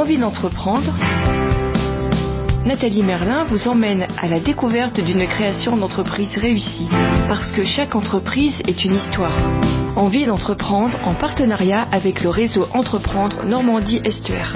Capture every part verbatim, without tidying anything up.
envie d'entreprendre, Nathalie Merlin vous emmène à la découverte d'une création d'entreprise réussie. Parce que chaque entreprise est une histoire. Envie d'entreprendre en partenariat avec le réseau Entreprendre Normandie Estuaire.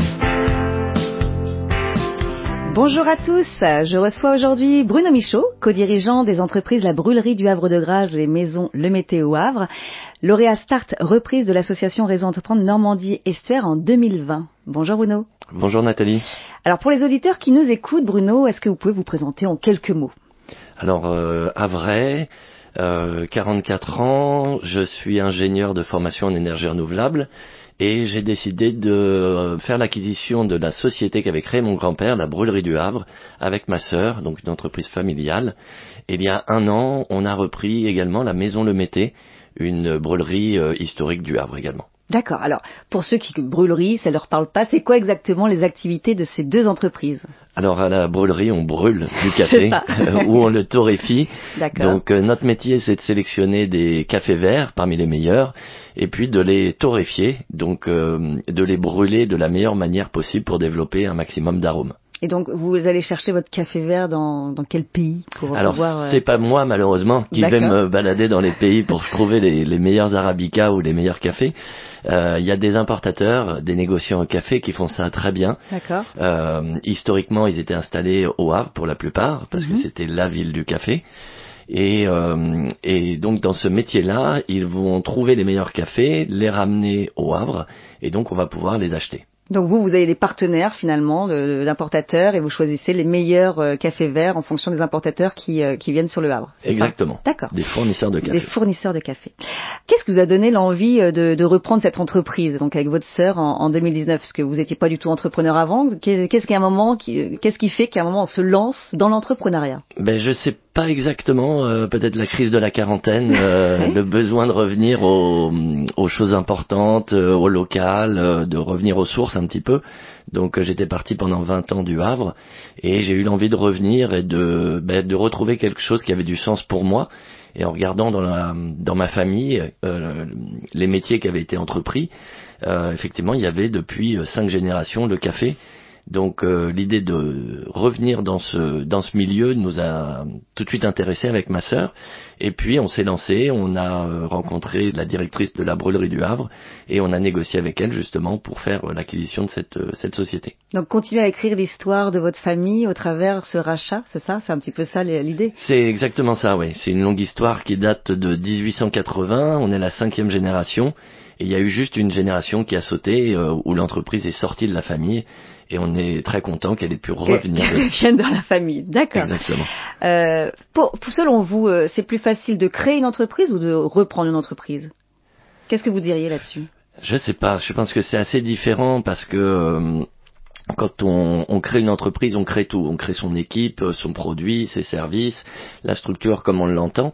Bonjour à tous, je reçois aujourd'hui Bruno Michaud, co-dirigeant des entreprises La Brûlerie du Havre de Grâce et Maison Le Mété au Havre, lauréat Start reprise de l'association Réseau Entreprendre Normandie Estuaire en deux mille vingt. Bonjour Bruno. Bonjour Nathalie. Alors pour les auditeurs qui nous écoutent, Bruno, est-ce que vous pouvez vous présenter en quelques mots ? Alors euh, Havrais, euh, quarante-quatre ans, je suis ingénieur de formation en énergie renouvelable. Et j'ai décidé de faire l'acquisition de la société qu'avait créée mon grand-père, la Brûlerie du Havre, avec ma sœur, donc une entreprise familiale. Et il y a un an, on a repris également la Maison Le Mété, une brûlerie euh, historique du Havre également. D'accord. Alors, pour ceux qui brûlerie, ça leur parle pas, c'est quoi exactement les activités de ces deux entreprises ? Alors, à la brûlerie, on brûle du café, ou on le torréfie. D'accord. Donc, euh, notre métier, c'est de sélectionner des cafés verts parmi les meilleurs, et puis de les torréfier, donc euh, de les brûler de la meilleure manière possible pour développer un maximum d'arômes. Et donc, vous allez chercher votre café vert dans, dans quel pays pour Alors, pouvoir, euh... c'est pas moi, malheureusement, qui D'accord. vais me balader dans les pays pour trouver les, les meilleurs arabicas ou les meilleurs cafés. Il euh, y a des importateurs, des négociants au café qui font ça très bien. D'accord. Euh, historiquement, ils étaient installés au Havre pour la plupart, parce mm-hmm. que c'était la ville du café. Et, euh, et donc, dans ce métier-là, ils vont trouver les meilleurs cafés, les ramener au Havre, et donc on va pouvoir les acheter. Donc vous, vous avez des partenaires finalement de, d'importateurs et vous choisissez les meilleurs euh, cafés verts en fonction des importateurs qui, euh, qui viennent sur le Havre. C'est Exactement. Ça D'accord. Des fournisseurs de café. Des fournisseurs de café. Qu'est-ce qui vous a donné l'envie de, de reprendre cette entreprise, donc avec votre sœur en, en deux mille dix-neuf, parce que vous n'étiez pas du tout entrepreneur avant. Qu'est-ce qui, à un moment, qui, qu'est-ce qui fait qu'à un moment on se lance dans l'entrepreneuriat ? Ben je sais pas exactement. Euh, peut-être la crise de la quarantaine, euh, le besoin de revenir aux, aux choses importantes, euh, au local, euh, de revenir aux sources un petit peu. Donc euh, j'étais parti pendant vingt ans du Havre et j'ai eu l'envie de revenir et de, ben, de retrouver quelque chose qui avait du sens pour moi. Et en regardant dans, la, dans ma famille euh, les métiers qui avaient été entrepris, euh, effectivement il y avait depuis cinq générations le café. Donc euh, l'idée de revenir dans ce dans ce milieu nous a tout de suite intéressés avec ma sœur. Et puis on s'est lancé, on a euh, rencontré la directrice de la Brûlerie du Havre et on a négocié avec elle justement pour faire euh, l'acquisition de cette euh, cette société. Donc continuer à écrire l'histoire de votre famille au travers ce rachat, c'est ça ? C'est un petit peu ça l'idée ? C'est exactement ça, oui. C'est une longue histoire qui date de dix-huit cent quatre-vingts. On est la cinquième génération et il y a eu juste une génération qui a sauté euh, où l'entreprise est sortie de la famille. Et on est très content qu'elle ait pu revenir. Qu'elle vienne dans la famille, d'accord. Exactement. Euh, pour, pour, selon vous, euh, c'est plus facile de créer une entreprise ou de reprendre une entreprise ? Qu'est-ce que vous diriez là-dessus ? Je sais pas, je pense que c'est assez différent parce que euh, quand on, on crée une entreprise, on crée tout. On crée son équipe, son produit, ses services, la structure comme on l'entend.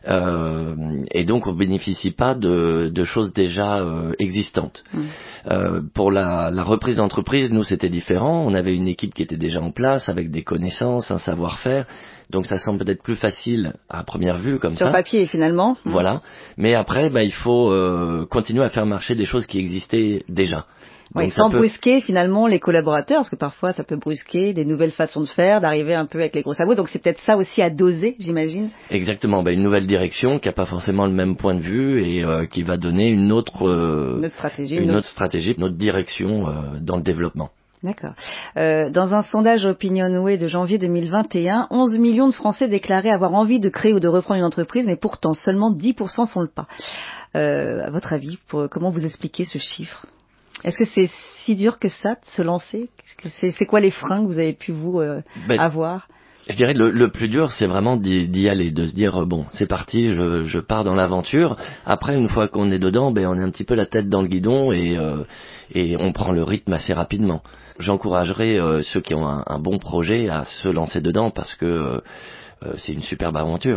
Euh, et donc on bénéficie pas de, de choses déjà euh, existantes. Mmh. Euh, pour la, la reprise d'entreprise, nous c'était différent. On avait une équipe qui était déjà en place avec des connaissances, un savoir-faire. Donc ça semble peut-être plus facile à première vue comme sur ça. Sur papier finalement. Voilà. Mais après, bah, il faut euh, continuer à faire marcher des choses qui existaient déjà. Oui, sans peut... brusquer finalement les collaborateurs, parce que parfois ça peut brusquer des nouvelles façons de faire, d'arriver un peu avec les gros sabots. Donc c'est peut-être ça aussi à doser, j'imagine. Exactement, bah, une nouvelle direction qui n'a pas forcément le même point de vue et euh, qui va donner une autre, euh, une autre stratégie, une une autre, autre... stratégie, une autre direction euh, dans le développement. D'accord. Euh, dans un sondage Opinionway de janvier deux mille vingt et un, onze millions de Français déclaraient avoir envie de créer ou de reprendre une entreprise, mais pourtant seulement dix pour cent font le pas. Euh, à votre avis, pour, comment vous expliquez ce chiffre ? Est-ce que c'est si dur que ça de se lancer ? c'est, c'est quoi les freins que vous avez pu vous euh, ben, avoir ? Je dirais le, le plus dur, c'est vraiment d'y, d'y aller, de se dire bon, c'est parti, je, je pars dans l'aventure. Après, une fois qu'on est dedans, ben on est un petit peu la tête dans le guidon et euh, et on prend le rythme assez rapidement. J'encouragerais euh, ceux qui ont un, un bon projet à se lancer dedans parce que euh, c'est une superbe aventure.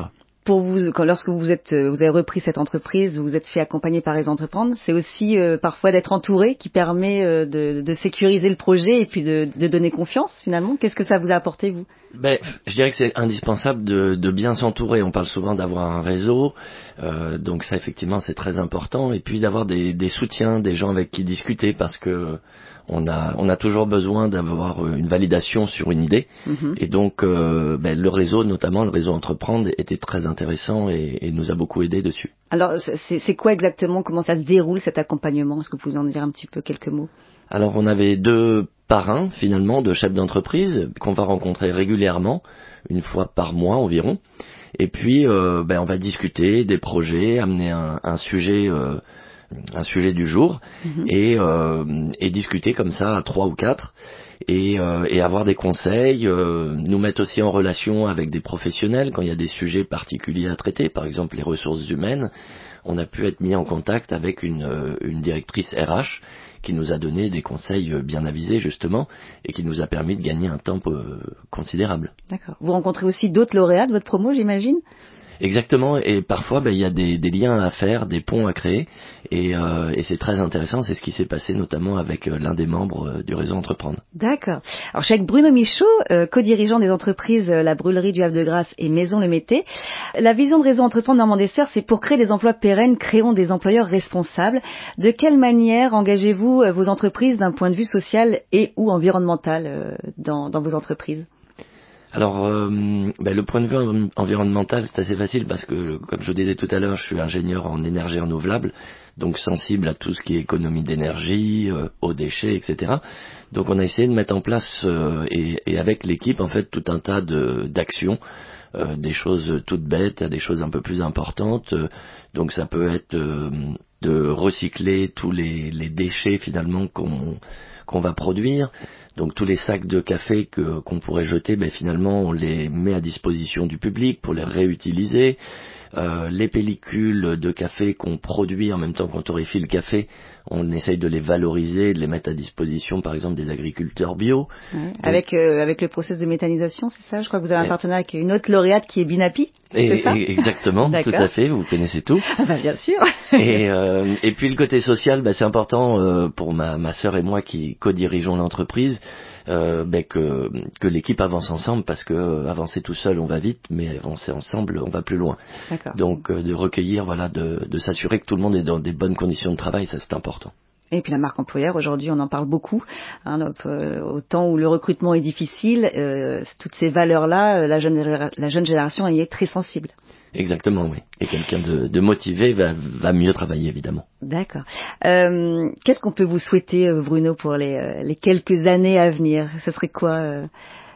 pour vous, quand, lorsque vous êtes, vous avez repris cette entreprise, vous êtes fait accompagner par les entrepreneurs, c'est aussi euh, parfois d'être entouré qui permet euh, de, de sécuriser le projet et puis de, de donner confiance finalement. Qu'est-ce que ça vous a apporté, vous? Ben, je dirais que c'est indispensable de, de bien s'entourer. On parle souvent d'avoir un réseau, euh, donc ça effectivement c'est très important. Et puis d'avoir des, des soutiens, des gens avec qui discuter, parce que on a, on a toujours besoin d'avoir une validation sur une idée. Mm-hmm. Et donc euh, ben, le réseau, notamment le réseau Entreprendre, était très intéressant et, et nous a beaucoup aidé dessus. Alors c'est, c'est quoi exactement, comment ça se déroule cet accompagnement? Est-ce que vous pouvez en dire un petit peu quelques mots? Alors on avait deux parrains finalement de chefs d'entreprise qu'on va rencontrer régulièrement, une fois par mois environ. Et puis euh, ben, on va discuter des projets, amener un, un sujet euh, un sujet du jour, mmh. et, euh, et discuter comme ça à trois ou quatre et, euh, et avoir des conseils, euh, nous mettre aussi en relation avec des professionnels quand il y a des sujets particuliers à traiter, par exemple les ressources humaines. On a pu être mis en contact avec une, euh, une directrice R H qui nous a donné des conseils bien avisés justement et qui nous a permis de gagner un temps euh, considérable. D'accord. Vous rencontrez aussi d'autres lauréats de votre promo, j'imagine? Exactement, et parfois ben, il y a des, des liens à faire, des ponts à créer, et, euh, et c'est très intéressant, c'est ce qui s'est passé notamment avec euh, l'un des membres euh, du réseau Entreprendre. D'accord. Alors je suis avec Bruno Michaud, euh, co-dirigeant des entreprises euh, La Brûlerie du Havre de Grâce et Maison Le Mété. La vision de réseau Entreprendre Normandie Estuaire, c'est pour créer des emplois pérennes, créons des employeurs responsables. De quelle manière engagez-vous euh, vos entreprises d'un point de vue social et ou environnemental euh, dans, dans vos entreprises? Alors, euh, ben, le point de vue environnemental, c'est assez facile parce que, comme je disais tout à l'heure, je suis ingénieur en énergie renouvelable, donc sensible à tout ce qui est économie d'énergie, euh, aux déchets, et cetera. Donc, on a essayé de mettre en place, euh, et, et avec l'équipe, en fait, tout un tas de, d'actions, euh, des choses toutes bêtes à des choses un peu plus importantes. Donc, ça peut être euh, de recycler tous les, les déchets, finalement, qu'on... qu'on va produire. Donc tous les sacs de café que, qu'on pourrait jeter, ben, finalement on les met à disposition du public pour les réutiliser. Euh, les pellicules de café qu'on produit en même temps qu'on torréfie le café, on essaye de les valoriser, de les mettre à disposition par exemple des agriculteurs bio. Ouais, Donc, avec euh, avec le process de méthanisation, c'est ça? Je crois que vous avez un partenariat avec une autre lauréate qui est Binapi. Et, et, exactement, tout à fait, vous connaissez tout. Ah bah, bien sûr. et, euh, et puis le côté social, bah, c'est important euh, pour ma, ma sœur et moi qui co-dirigeons l'entreprise, euh, bah, que, que l'équipe avance ensemble, parce que euh, avancer tout seul on va vite, mais avancer ensemble on va plus loin. D'accord. Donc euh, de recueillir, voilà, de, de s'assurer que tout le monde est dans des bonnes conditions de travail, ça c'est important. Et puis la marque employeur, aujourd'hui, on en parle beaucoup. Hein, donc, euh, au temps où le recrutement est difficile, euh, toutes ces valeurs-là, la jeune, la jeune génération y est très sensible. Exactement, oui. Et quelqu'un de, de motivé va, va mieux travailler, évidemment. D'accord. Euh, qu'est-ce qu'on peut vous souhaiter, Bruno, pour les, les quelques années à venir? Ce serait quoi euh,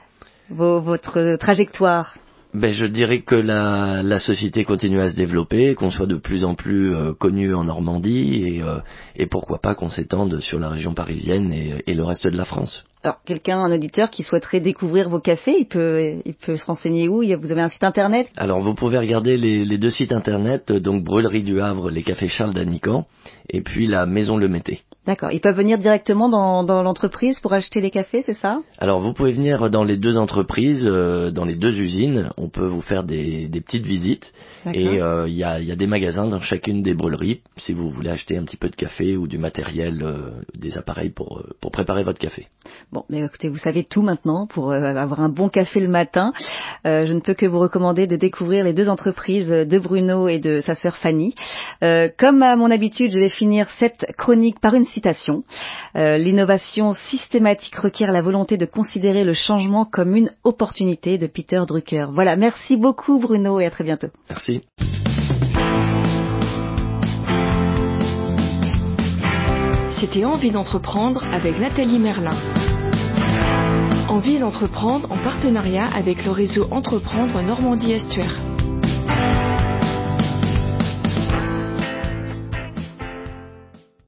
vos, votre trajectoire? Ben, je dirais que la, la société continue à se développer, qu'on soit de plus en plus euh, connu en Normandie et, euh, et pourquoi pas qu'on s'étende sur la région parisienne et, et le reste de la France. Alors, quelqu'un, un auditeur qui souhaiterait découvrir vos cafés, il peut, il peut se renseigner où? Vous avez un site internet? Alors, vous pouvez regarder les, les deux sites internet, donc Brûlerie du Havre, les cafés Charles d'Anican, et puis la Maison Le Mété. D'accord. Ils peuvent venir directement dans, dans l'entreprise pour acheter les cafés, c'est ça? Alors, vous pouvez venir dans les deux entreprises, euh, dans les deux usines. On peut vous faire des, des petites visites. D'accord. Et il euh, y, a, y a des magasins dans chacune des brûleries, si vous voulez acheter un petit peu de café ou du matériel, euh, des appareils pour, pour préparer votre café. Bon, mais écoutez, vous savez tout maintenant pour euh, avoir un bon café le matin. Euh, je ne peux que vous recommander de découvrir les deux entreprises de Bruno et de sa sœur Fanny. Euh, comme à mon habitude, je vais finir cette chronique par une citation. Euh, L'innovation systématique requiert la volonté de considérer le changement comme une opportunité, de Peter Drucker. Voilà, merci beaucoup Bruno et à très bientôt. Merci. C'était Envie d'entreprendre avec Nathalie Merlin. Envie d'entreprendre en partenariat avec le réseau Entreprendre Normandie Estuaire.